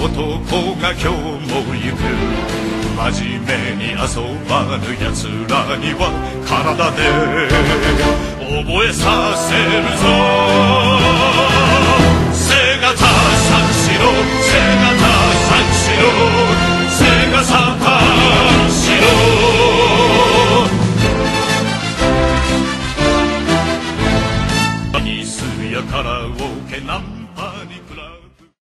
男が今日も行く。真面目に遊ばぬ奴らには体で覚えさせるぞ。